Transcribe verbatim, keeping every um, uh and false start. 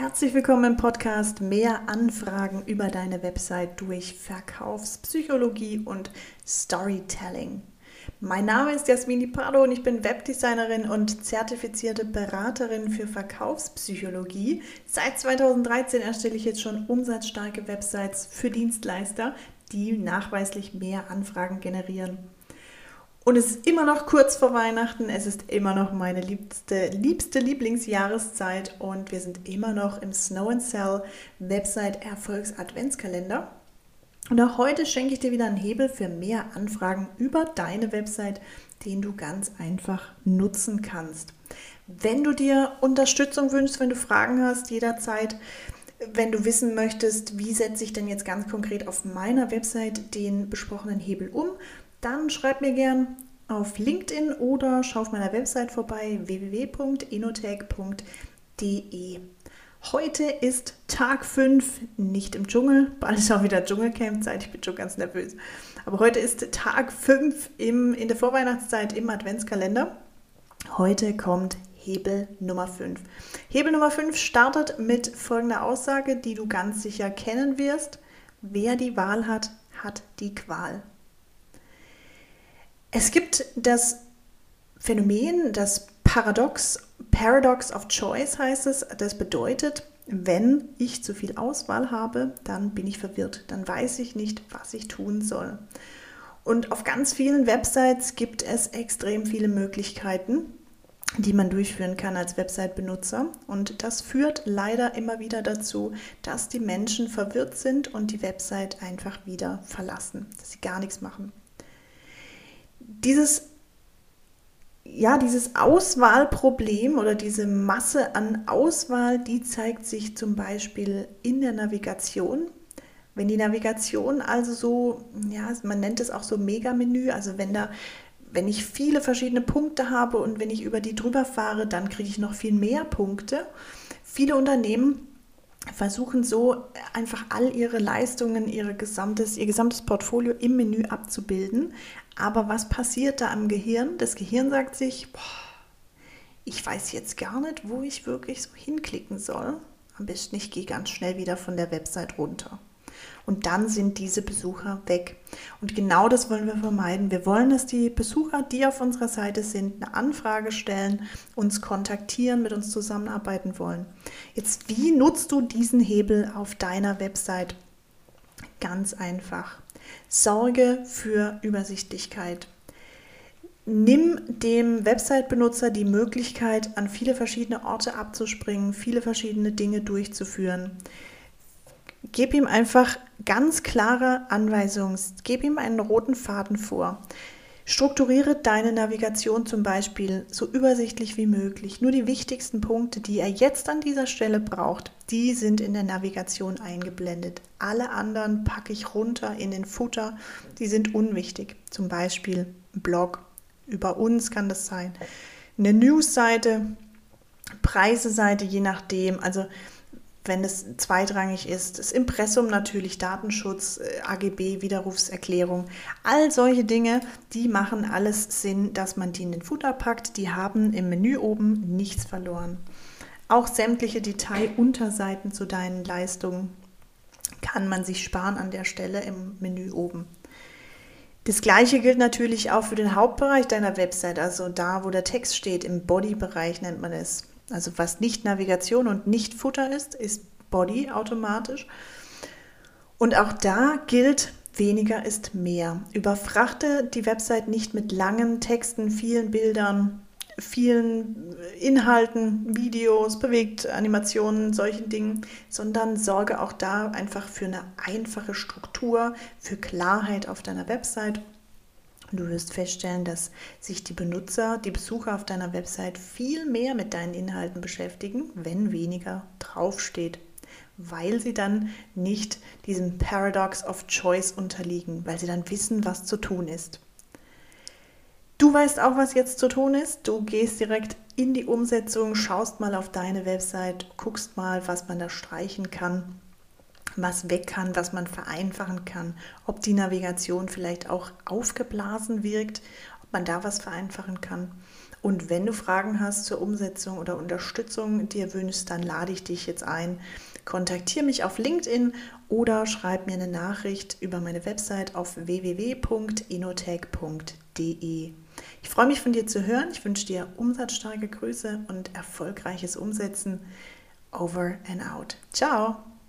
Herzlich willkommen im Podcast Mehr Anfragen über deine Website durch Verkaufspsychologie und Storytelling. Mein Name ist Jasmini Pardo und ich bin Webdesignerin und zertifizierte Beraterin für Verkaufspsychologie. Seit zweitausenddreizehn erstelle ich jetzt schon umsatzstarke Websites für Dienstleister, die nachweislich mehr Anfragen generieren. Und es ist immer noch kurz vor Weihnachten, es ist immer noch meine liebste, liebste Lieblingsjahreszeit und wir sind immer noch im Snow and Sell Website Erfolgs Adventskalender. Und auch heute schenke ich dir wieder einen Hebel für mehr Anfragen über deine Website, den du ganz einfach nutzen kannst. Wenn du dir Unterstützung wünschst, wenn du Fragen hast, jederzeit, wenn du wissen möchtest, wie setze ich denn jetzt ganz konkret auf meiner Website den besprochenen Hebel um, dann schreib mir gern auf LinkedIn oder schau auf meiner Website vorbei w w w punkt inotech punkt d e. Heute ist Tag fünf, nicht im Dschungel, bald ist auch wieder Dschungelcamp-Zeit, ich bin schon ganz nervös. Aber heute ist Tag fünf im, in der Vorweihnachtszeit im Adventskalender. Heute kommt Hebel Nummer fünf. Hebel Nummer fünf startet mit folgender Aussage, die du ganz sicher kennen wirst. Wer die Wahl hat, hat die Qual. Es gibt das Phänomen, das Paradox, Paradox of Choice heißt es. Das bedeutet, wenn ich zu viel Auswahl habe, dann bin ich verwirrt. Dann weiß ich nicht, was ich tun soll. Und auf ganz vielen Websites gibt es extrem viele Möglichkeiten, die man durchführen kann als Website-Benutzer. Und das führt leider immer wieder dazu, dass die Menschen verwirrt sind und die Website einfach wieder verlassen, dass sie gar nichts machen. Dieses, ja, dieses Auswahlproblem oder diese Masse an Auswahl, die zeigt sich zum Beispiel in der Navigation. Wenn die Navigation also so, ja, man nennt es auch so Megamenü, also wenn da, wenn ich viele verschiedene Punkte habe und wenn ich über die drüber fahre, dann kriege ich noch viel mehr Punkte. Viele Unternehmen versuchen so einfach all ihre Leistungen, ihre gesamtes, ihr gesamtes Portfolio im Menü abzubilden. Aber was passiert da am Gehirn? Das Gehirn sagt sich, boah, ich weiß jetzt gar nicht, wo ich wirklich so hinklicken soll. Am besten ich gehe ganz schnell wieder von der Website runter. Und dann sind diese Besucher weg. Und genau das wollen wir vermeiden. Wir wollen, dass die Besucher, die auf unserer Seite sind, eine Anfrage stellen, uns kontaktieren, mit uns zusammenarbeiten wollen. Jetzt, wie nutzt du diesen Hebel auf deiner Website? Ganz einfach. Sorge für Übersichtlichkeit. Nimm dem Website-Benutzer die Möglichkeit, an viele verschiedene Orte abzuspringen, viele verschiedene Dinge durchzuführen. Gib ihm einfach ganz klare Anweisungen, gib ihm einen roten Faden vor. Strukturiere deine Navigation zum Beispiel so übersichtlich wie möglich. Nur die wichtigsten Punkte, die er jetzt an dieser Stelle braucht, die sind in der Navigation eingeblendet. Alle anderen packe ich runter in den Footer, die sind unwichtig. Zum Beispiel ein Blog, über uns kann das sein, eine Newsseite, Preiseseite, je nachdem, also wenn es zweitrangig ist, das Impressum natürlich, Datenschutz, A G B, Widerrufserklärung, all solche Dinge, die machen alles Sinn, dass man die in den Footer packt, die haben im Menü oben nichts verloren. Auch sämtliche Detailunterseiten zu deinen Leistungen kann man sich sparen an der Stelle im Menü oben. Das Gleiche gilt natürlich auch für den Hauptbereich deiner Website, also da, wo der Text steht, im Body-Bereich nennt man es. Also was nicht Navigation und nicht Footer ist, ist Body automatisch. Und auch da gilt, weniger ist mehr. Überfrachte die Website nicht mit langen Texten, vielen Bildern, vielen Inhalten, Videos, Bewegtanimationen, solchen Dingen, sondern sorge auch da einfach für eine einfache Struktur, für Klarheit auf deiner Website. Du wirst feststellen, dass sich die Benutzer, die Besucher auf deiner Website viel mehr mit deinen Inhalten beschäftigen, wenn weniger draufsteht, weil sie dann nicht diesem Paradox of Choice unterliegen, weil sie dann wissen, was zu tun ist. Du weißt auch, was jetzt zu tun ist. Du gehst direkt in die Umsetzung, schaust mal auf deine Website, guckst mal, was man da streichen kann, was weg kann, was man vereinfachen kann, ob die Navigation vielleicht auch aufgeblasen wirkt, ob man da was vereinfachen kann. Und wenn du Fragen hast zur Umsetzung oder Unterstützung dir wünschst, dann lade ich dich jetzt ein. Kontaktiere mich auf LinkedIn oder schreib mir eine Nachricht über meine Website auf w w w punkt inotech punkt d e. Ich freue mich von dir zu hören. Ich wünsche dir umsatzstarke Grüße und erfolgreiches Umsetzen. Over and out. Ciao!